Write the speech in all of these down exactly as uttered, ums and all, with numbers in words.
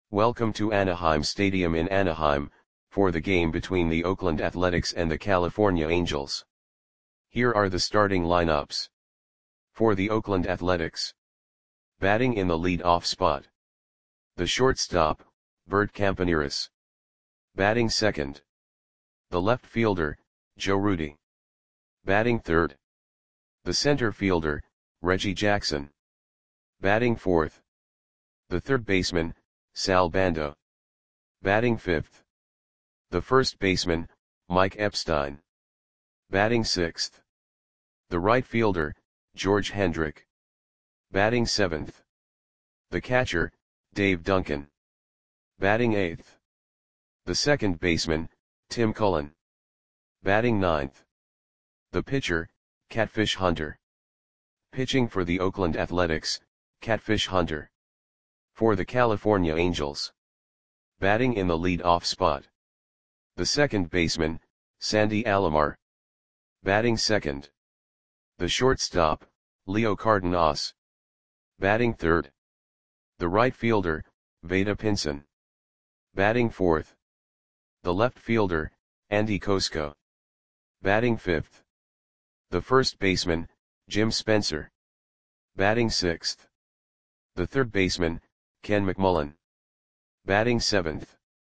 Welcome to Anaheim Stadium in Anaheim, for the game between the Oakland Athletics and the California Angels. Here are the starting lineups. For the Oakland Athletics. Batting in the lead-off spot. The shortstop, Bert Campaneris. Batting second. The left fielder, Joe Rudi. Batting third. The center fielder, Reggie Jackson. Batting fourth. The third baseman, Sal Bando. Batting fifth. The first baseman, Mike Epstein. Batting sixth. The right fielder, George Hendrick. Batting seventh. The catcher, Dave Duncan. Batting eighth. The second baseman, Tim Cullen. Batting ninth. The pitcher, Catfish Hunter. Pitching for the Oakland Athletics, Catfish Hunter. For the California Angels. Batting in the lead-off spot. The second baseman, Sandy Alomar. Batting second. The shortstop, Leo Cardenas. Batting third. The right fielder, Vada Pinson. Batting fourth. The left fielder, Andy Kosko. Batting fifth. The first baseman, Jim Spencer. Batting sixth. The third baseman, Ken McMullen. Batting seventh.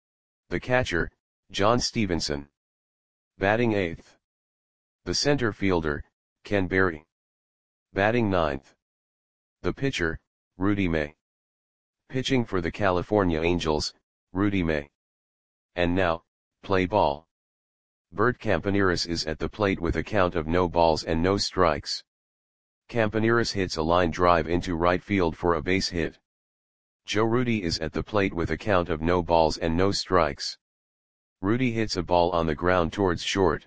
The catcher, John Stevenson. Batting eighth. The center fielder, Ken Berry. Batting ninth. The pitcher, Rudy May. Pitching for the California Angels, Rudy May. And now, play ball. Bert Campaneris is at the plate with a count of no balls and no strikes. Campaneris hits a line drive into right field for a base hit. Joe Rudi is at the plate with a count of no balls and no strikes. Rudi hits a ball on the ground towards short.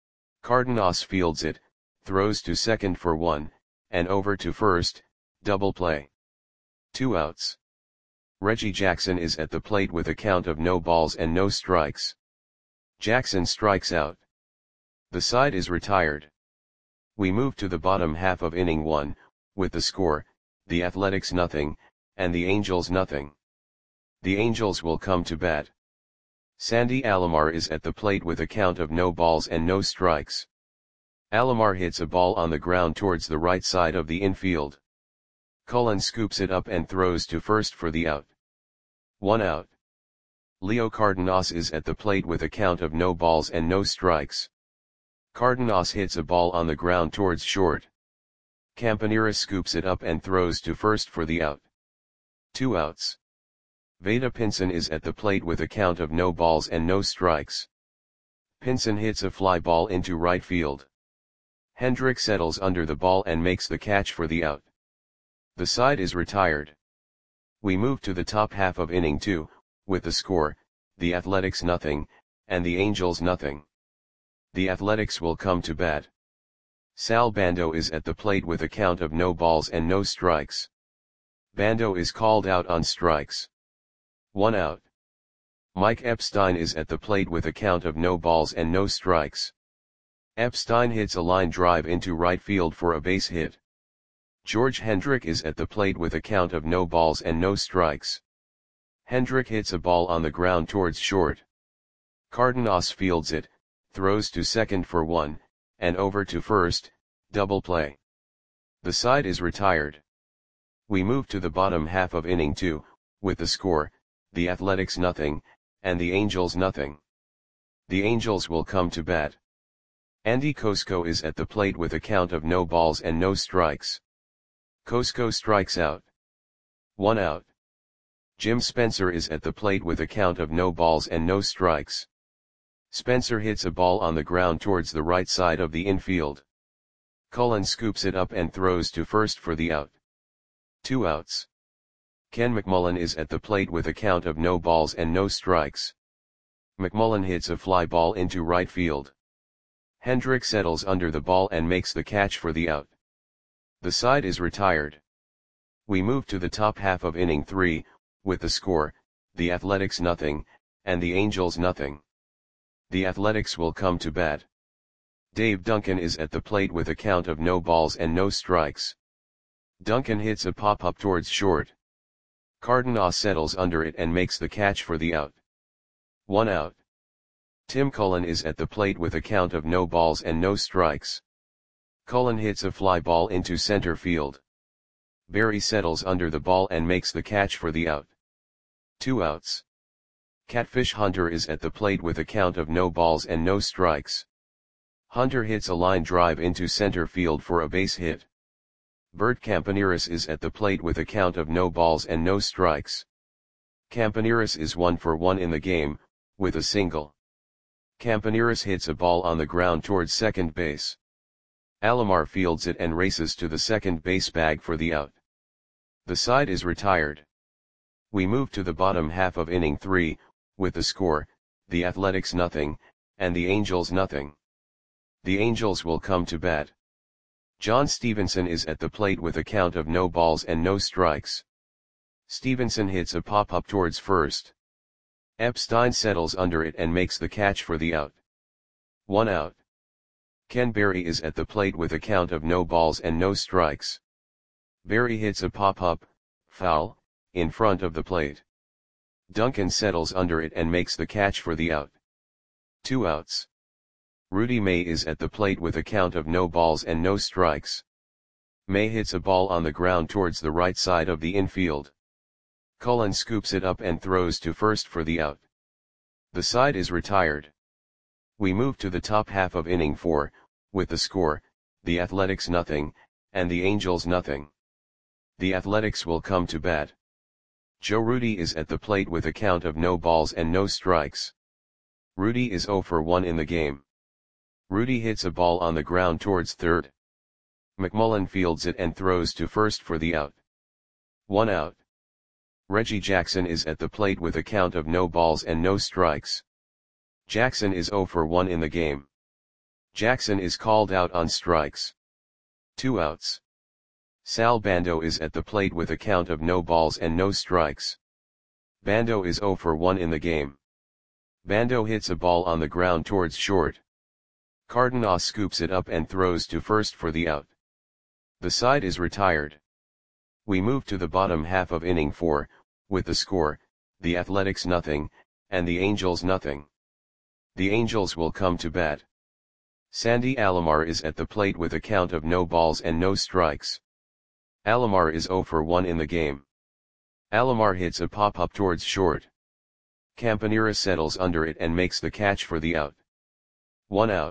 Cardenas fields it, throws to second for one, and over to first, double play. Two outs. Reggie Jackson is at the plate with a count of no balls and no strikes. Jackson strikes out. The side is retired. We move to the bottom half of inning one, with the score, the Athletics nothing, and the Angels nothing. The Angels will come to bat. Sandy Alomar is at the plate with a count of no balls and no strikes. Alomar hits a ball on the ground towards the right side of the infield. Cullen scoops it up and throws to first for the out. One out. Leo Cardenas is at the plate with a count of no balls and no strikes. Cardenas hits a ball on the ground towards short. Campaneris scoops it up and throws to first for the out. Two outs. Vada Pinson is at the plate with a count of no balls and no strikes. Pinson hits a fly ball into right field. Hendrick settles under the ball and makes the catch for the out. The side is retired. We move to the top half of inning two, with the score, the Athletics nothing, and the Angels nothing. The Athletics will come to bat. Sal Bando is at the plate with a count of no balls and no strikes. Bando is called out on strikes. One out. Mike Epstein is at the plate with a count of no balls and no strikes. Epstein hits a line drive into right field for a base hit. George Hendrick is at the plate with a count of no balls and no strikes. Hendrick hits a ball on the ground towards short. Cardenas fields it, throws to second for one, and over to first, double play. The side is retired. We move to the bottom half of inning two, with the score, the Athletics nothing, and the Angels nothing. The Angels will come to bat. Andy Kosko is at the plate with a count of no balls and no strikes. Kosko strikes out. One out. Jim Spencer is at the plate with a count of no balls and no strikes. Spencer hits a ball on the ground towards the right side of the infield. Cullen scoops it up and throws to first for the out. Two outs. Ken McMullen is at the plate with a count of no balls and no strikes. McMullen hits a fly ball into right field. Hendrick settles under the ball and makes the catch for the out. The side is retired. We move to the top half of inning three, with the score, the Athletics nothing, and the Angels nothing. The Athletics will come to bat. Dave Duncan is at the plate with a count of no balls and no strikes. Duncan hits a pop-up towards short. Cardenas settles under it and makes the catch for the out. One out. Tim Cullen is at the plate with a count of no balls and no strikes. Cullen hits a fly ball into center field. Berry settles under the ball and makes the catch for the out. Two outs. Catfish Hunter is at the plate with a count of no balls and no strikes. Hunter hits a line drive into center field for a base hit. Bert Campaneris is at the plate with a count of no balls and no strikes. Campaneris is one for one in the game, with a single. Campaneris hits a ball on the ground towards second base. Alomar fields it and races to the second base bag for the out. The side is retired. We move to the bottom half of inning three, with the score, the Athletics nothing, and the Angels nothing. The Angels will come to bat. John Stevenson is at the plate with a count of no balls and no strikes. Stevenson hits a pop-up towards first. Epstein settles under it and makes the catch for the out. One out. Ken Berry is at the plate with a count of no balls and no strikes. Berry hits a pop-up, foul, in front of the plate. Duncan settles under it and makes the catch for the out. Two outs. Rudy May is at the plate with a count of no balls and no strikes. May hits a ball on the ground towards the right side of the infield. Cullen scoops it up and throws to first for the out. The side is retired. We move to the top half of inning four, with the score, the Athletics nothing, and the Angels nothing. The Athletics will come to bat. Joe Rudy is at the plate with a count of no balls and no strikes. Rudy is zero for one in the game. Rudy hits a ball on the ground towards third. McMullen fields it and throws to first for the out. One out. Reggie Jackson is at the plate with a count of no balls and no strikes. Jackson is zero for one in the game. Jackson is called out on strikes. Two outs. Sal Bando is at the plate with a count of no balls and no strikes. Bando is zero for one in the game. Bando hits a ball on the ground towards short. Cardenas scoops it up and throws to first for the out. The side is retired. We move to the bottom half of inning four, with the score, the Athletics nothing, and the Angels nothing. The Angels will come to bat. Sandy Alomar is at the plate with a count of no balls and no strikes. Alomar is zero for one in the game. Alomar hits a pop-up towards short. Campaneris settles under it and makes the catch for the out. One out.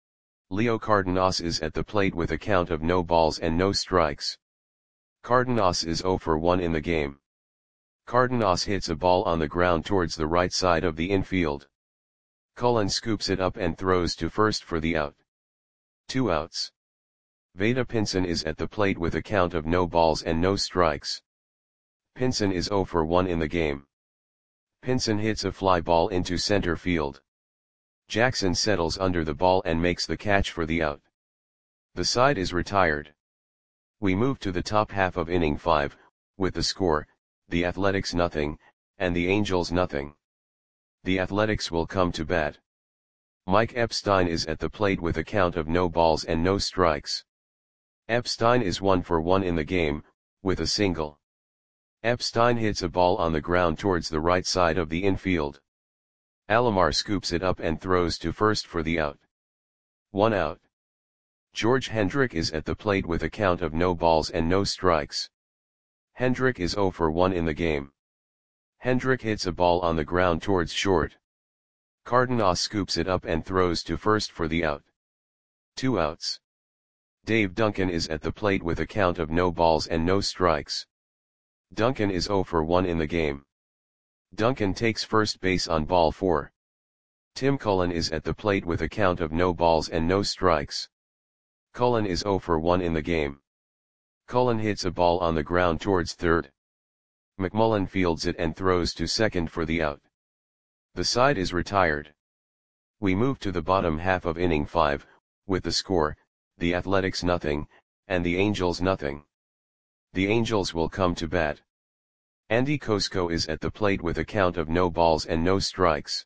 Leo Cardenas is at the plate with a count of no balls and no strikes. Cardenas is zero for one in the game. Cardenas hits a ball on the ground towards the right side of the infield. Cullen scoops it up and throws to first for the out. Two outs. Veda Pinson is at the plate with a count of no balls and no strikes. Pinson is zero for one in the game. Pinson hits a fly ball into center field. Jackson settles under the ball and makes the catch for the out. The side is retired. We move to the top half of inning five, with the score, the Athletics nothing, and the Angels nothing. The Athletics will come to bat. Mike Epstein is at the plate with a count of no balls and no strikes. Epstein is one for one in the game, with a single. Epstein hits a ball on the ground towards the right side of the infield. Alomar scoops it up and throws to first for the out. One out. George Hendrick is at the plate with a count of no balls and no strikes. Hendrick is zero for one in the game. Hendrick hits a ball on the ground towards short. Cardenas scoops it up and throws to first for the out. Two outs. Dave Duncan is at the plate with a count of no balls and no strikes. Duncan is zero for one in the game. Duncan takes first base on ball four. Tim Cullen is at the plate with a count of no balls and no strikes. Cullen is zero for one in the game. Cullen hits a ball on the ground towards third. McMullen fields it and throws to second for the out. The side is retired. We move to the bottom half of inning five, with the score, the Athletics nothing, and the Angels nothing. The Angels will come to bat. Andy Kosko is at the plate with a count of no balls and no strikes.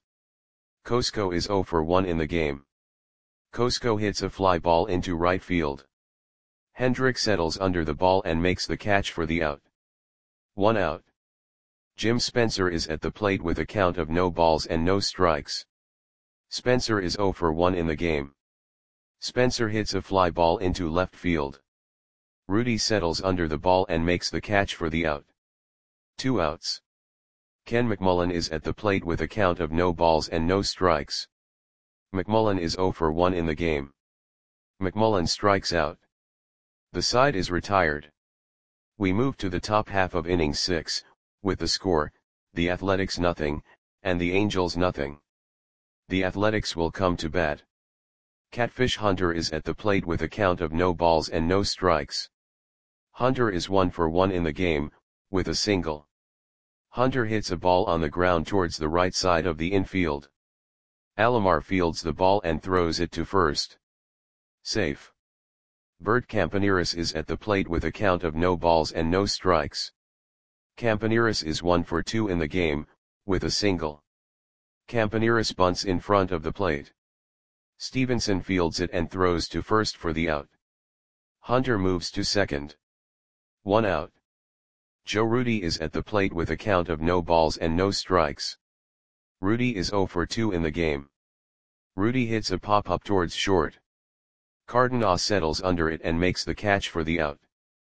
Kosko is zero for one in the game. Kosko hits a fly ball into right field. Hendrick settles under the ball and makes the catch for the out. One out. Jim Spencer is at the plate with a count of no balls and no strikes. Spencer is zero for one in the game. Spencer hits a fly ball into left field. Rudy settles under the ball and makes the catch for the out. Two outs. Ken McMullen is at the plate with a count of no balls and no strikes. McMullen is zero for one in the game. McMullen strikes out. The side is retired. We move to the top half of inning six, with the score, the Athletics nothing, and the Angels nothing. The Athletics will come to bat. Catfish Hunter is at the plate with a count of no balls and no strikes. Hunter is one for one in the game, with a single. Hunter hits a ball on the ground towards the right side of the infield. Alomar fields the ball and throws it to first. Safe. Bert Campaneris is at the plate with a count of no balls and no strikes. Campaneris is one for two in the game, with a single. Campaneris bunts in front of the plate. Stevenson fields it and throws to first for the out. Hunter moves to second. One out. Joe Rudi is at the plate with a count of no balls and no strikes. Rudi is zero for two in the game. Rudi hits a pop-up towards short. Cardenas settles under it and makes the catch for the out.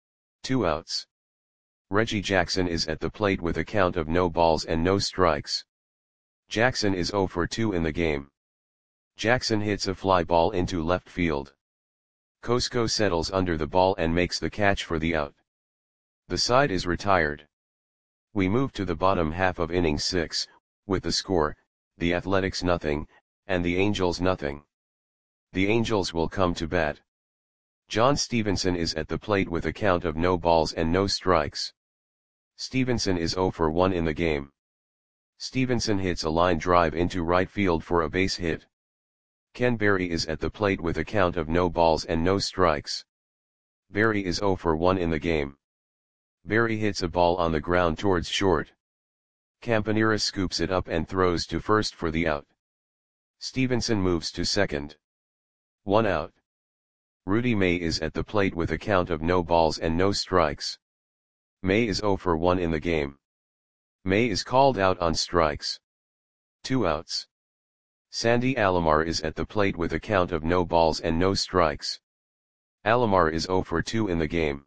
Two outs. Reggie Jackson is at the plate with a count of no balls and no strikes. Jackson is zero for two in the game. Jackson hits a fly ball into left field. Cosco settles under the ball and makes the catch for the out. The side is retired. We move to the bottom half of inning six, with the score, the Athletics nothing, and the Angels nothing. The Angels will come to bat. John Stevenson is at the plate with a count of no balls and no strikes. Stevenson is zero for one in the game. Stevenson hits a line drive into right field for a base hit. Ken Berry is at the plate with a count of no balls and no strikes. Berry is zero for one in the game. Berry hits a ball on the ground towards short. Campaneris scoops it up and throws to first for the out. Stevenson moves to second. One out. Rudy May is at the plate with a count of no balls and no strikes. May is zero for one in the game. May is called out on strikes. Two outs. Sandy Alomar is at the plate with a count of no balls and no strikes. Alomar is zero for two in the game.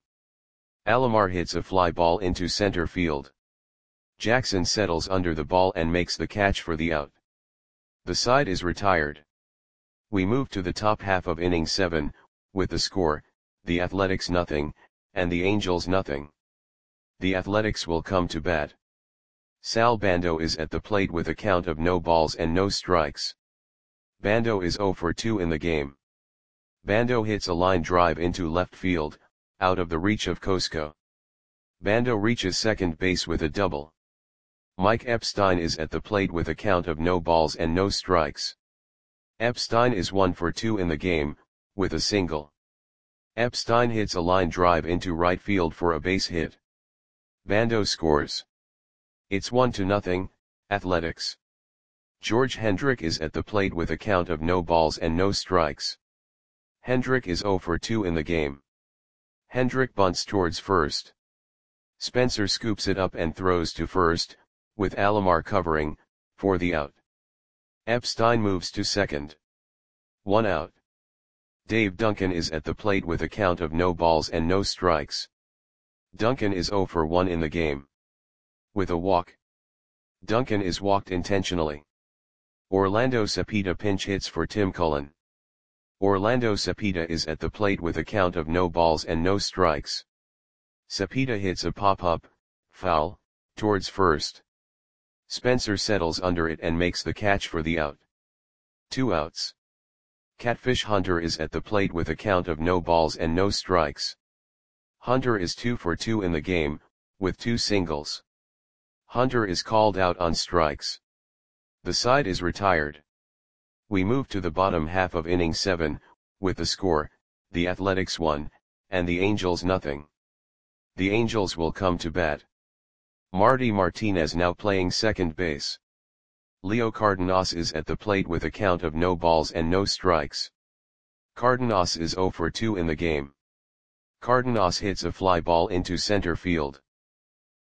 Alomar hits a fly ball into center field. Jackson settles under the ball and makes the catch for the out. The side is retired. We move to the top half of inning seven, with the score, the Athletics nothing, and the Angels nothing. The Athletics will come to bat. Sal Bando is at the plate with a count of no balls and no strikes. Bando is zero for two in the game. Bando hits a line drive into left field, out of the reach of Cosco. Bando reaches second base with a double. Mike Epstein is at the plate with a count of no balls and no strikes. Epstein is one for two in the game, with a single. Epstein hits a line drive into right field for a base hit. Bando scores. It's one to nothing, Athletics. George Hendrick is at the plate with a count of no balls and no strikes. Hendrick is zero for two in the game. Hendrick bunts towards first. Spencer scoops it up and throws to first, with Alomar covering, for the out. Epstein moves to second. One out. Dave Duncan is at the plate with a count of no balls and no strikes. Duncan is zero for one in the game. With a walk. Duncan is walked intentionally. Orlando Cepeda pinch hits for Tim Cullen. Orlando Cepeda is at the plate with a count of no balls and no strikes. Cepeda hits a pop-up, foul, towards first. Spencer settles under it and makes the catch for the out. Two outs. Catfish Hunter is at the plate with a count of no balls and no strikes. Hunter is two for two in the game, with two singles. Hunter is called out on strikes. The side is retired. We move to the bottom half of inning seven, with the score, the Athletics one, and the Angels nothing. The Angels will come to bat. Marty Martinez now playing second base. Leo Cardenas is at the plate with a count of no balls and no strikes. Cardenas is zero for two in the game. Cardenas hits a fly ball into center field.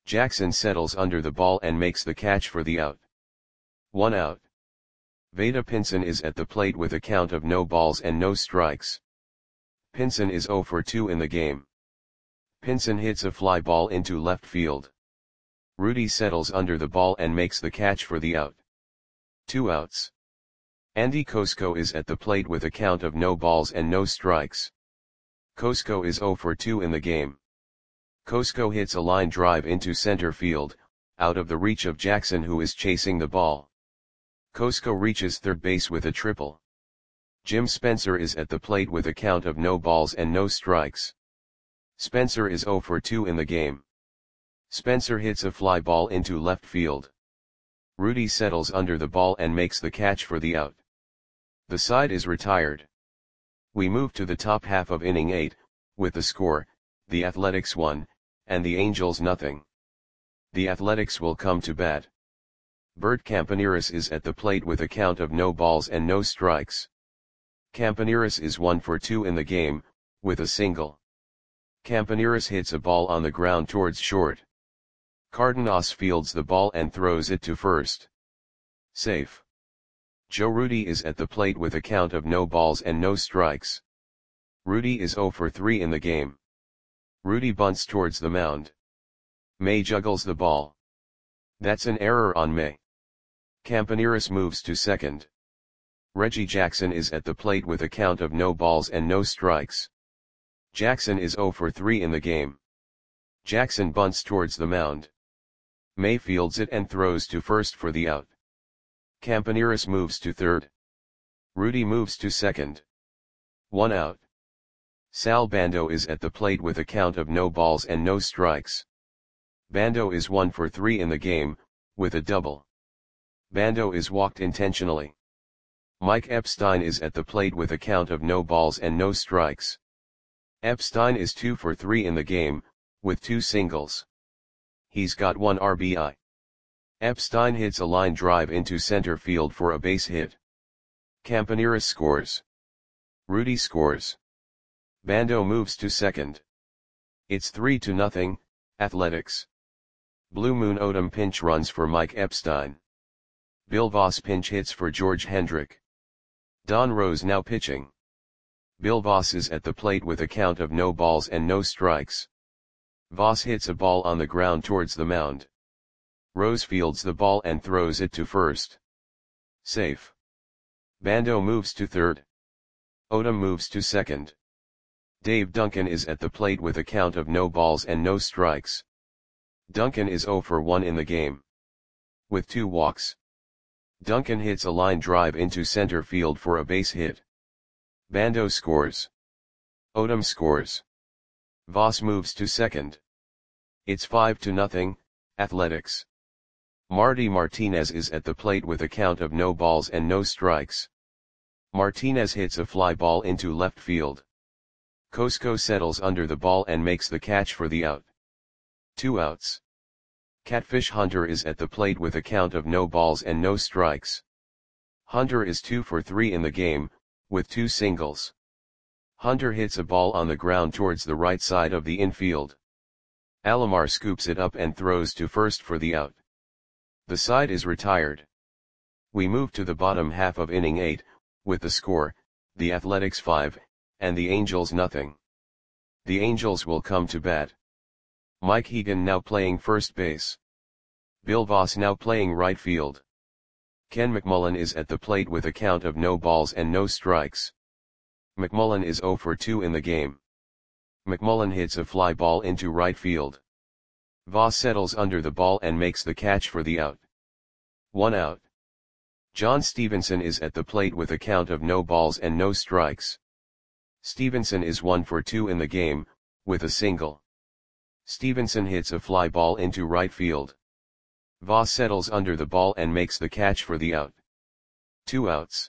Jackson settles under the ball and makes the catch for the out. One out. Veda Pinson is at the plate with a count of no balls and no strikes. Pinson is zero for two in the game. Pinson hits a fly ball into left field. Rudy settles under the ball and makes the catch for the out. Two outs. Andy Kosko is at the plate with a count of no balls and no strikes. Kosko is zero for two in the game. Kosko hits a line drive into center field, out of the reach of Jackson, who is chasing the ball. Kosko reaches third base with a triple. Jim Spencer is at the plate with a count of no balls and no strikes. Spencer is zero for two in the game. Spencer hits a fly ball into left field. Rudy settles under the ball and makes the catch for the out. The side is retired. We move to the top half of inning eight, with the score, the Athletics one, and the Angels nothing. The Athletics will come to bat. Bert Campaneris is at the plate with a count of no balls and no strikes. Campaneris is one for two in the game, with a single. Campaneris hits a ball on the ground towards short. Cardenas fields the ball and throws it to first. Safe. Joe Rudy is at the plate with a count of no balls and no strikes. Rudy is zero for three in the game. Rudy bunts towards the mound. May juggles the ball. That's an error on May. Campaneris moves to second. Reggie Jackson is at the plate with a count of no balls and no strikes. Jackson is zero for three in the game. Jackson bunts towards the mound. May fields it and throws to first for the out. Campaneris moves to third. Rudy moves to second. One out. Sal Bando is at the plate with a count of no balls and no strikes. Bando is one for three in the game, with a double. Bando is walked intentionally. Mike Epstein is at the plate with a count of no balls and no strikes. Epstein is two for three in the game, with two singles. He's got one R B I. Epstein hits a line drive into center field for a base hit. Campaneris scores. Rudy scores. Bando moves to second. It's three to nothing, Athletics. Blue Moon Odom pinch runs for Mike Epstein. Bill Voss pinch hits for George Hendrick. Don Rose now pitching. Bill Voss is at the plate with a count of no balls and no strikes. Voss hits a ball on the ground towards the mound. Rose fields the ball and throws it to first. Safe. Bando moves to third. Odom moves to second. Dave Duncan is at the plate with a count of no balls and no strikes. Duncan is zero for one in the game. With two walks. Duncan hits a line drive into center field for a base hit. Bando scores. Odom scores. Voss moves to second. It's five to nothing, Athletics. Marty Martinez is at the plate with a count of no balls and no strikes. Martinez hits a fly ball into left field. Kosko settles under the ball and makes the catch for the out. Two outs. Catfish Hunter is at the plate with a count of no balls and no strikes. Hunter is two for three in the game, with two singles. Hunter hits a ball on the ground towards the right side of the infield. Alomar scoops it up and throws to first for the out. The side is retired. We move to the bottom half of inning eight, with the score, the Athletics five, and the Angels nothing. The Angels will come to bat. Mike Hegan now playing first base. Bill Voss now playing right field. Ken McMullen is at the plate with a count of no balls and no strikes. McMullen is zero for two in the game. McMullen hits a fly ball into right field. Voss settles under the ball and makes the catch for the out. One out. John Stevenson is at the plate with a count of no balls and no strikes. Stevenson is one for two in the game, with a single. Stevenson hits a fly ball into right field. Voss settles under the ball and makes the catch for the out. Two outs.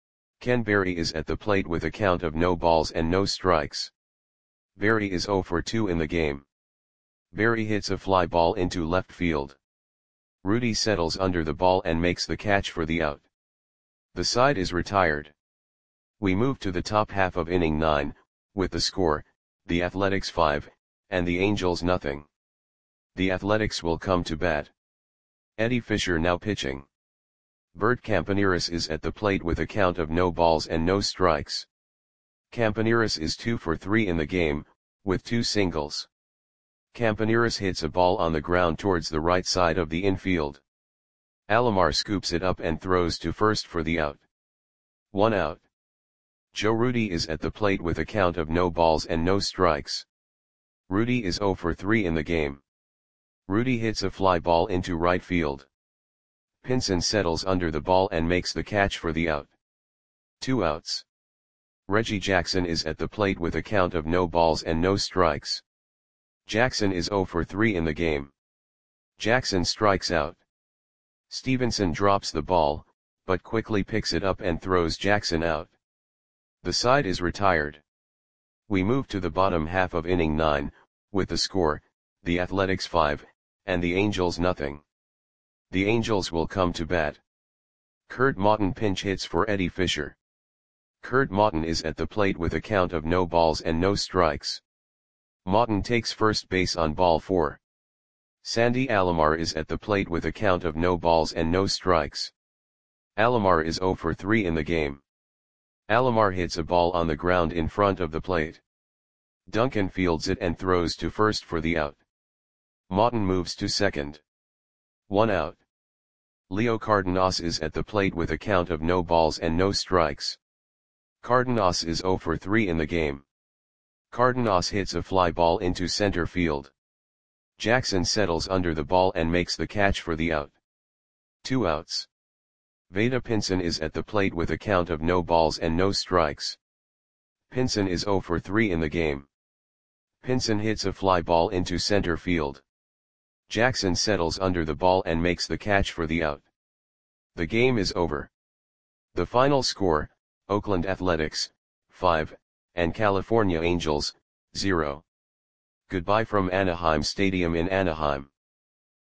Ken Berry is at the plate with a count of no balls and no strikes. Berry is zero for two in the game. Berry hits a fly ball into left field. Rudy settles under the ball and makes the catch for the out. The side is retired. We move to the top half of inning nine, with the score, the Athletics five, and the Angels nothing. the Athletics will come to bat. Eddie Fisher now pitching. Bert Campaneris is at the plate with a count of no balls and no strikes. Campaneris is two for three in the game, with two singles. Campaneris hits a ball on the ground towards the right side of the infield. Alomar scoops it up and throws to first for the out. One out. Joe Rudi is at the plate with a count of no balls and no strikes. Rudi is zero for three in the game. Rudi hits a fly ball into right field. Pinson settles under the ball and makes the catch for the out. Two outs. Reggie Jackson is at the plate with a count of no balls and no strikes. Jackson is zero for three in the game. Jackson strikes out. Stevenson drops the ball, but quickly picks it up and throws Jackson out. The side is retired. We move to the bottom half of inning nine, with the score, the Athletics five, and the Angels nothing. The Angels will come to bat. Kurt Maughton pinch hits for Eddie Fisher. Kurt Maughton is at the plate with a count of no balls and no strikes. Maughton takes first base on ball four. Sandy Alomar is at the plate with a count of no balls and no strikes. Alomar is zero for three in the game. Alomar hits a ball on the ground in front of the plate. Duncan fields it and throws to first for the out. Maughton moves to second. One out. Leo Cardenas is at the plate with a count of no balls and no strikes. Cardenas is zero for three in the game. Cardenas hits a fly ball into center field. Jackson settles under the ball and makes the catch for the out. Two outs. Vada Pinson is at the plate with a count of no balls and no strikes. Pinson is zero for three in the game. Pinson hits a fly ball into center field. Jackson settles under the ball and makes the catch for the out. The game is over. The final score, Oakland Athletics, five, and California Angels, zero. Goodbye from Anaheim Stadium in Anaheim.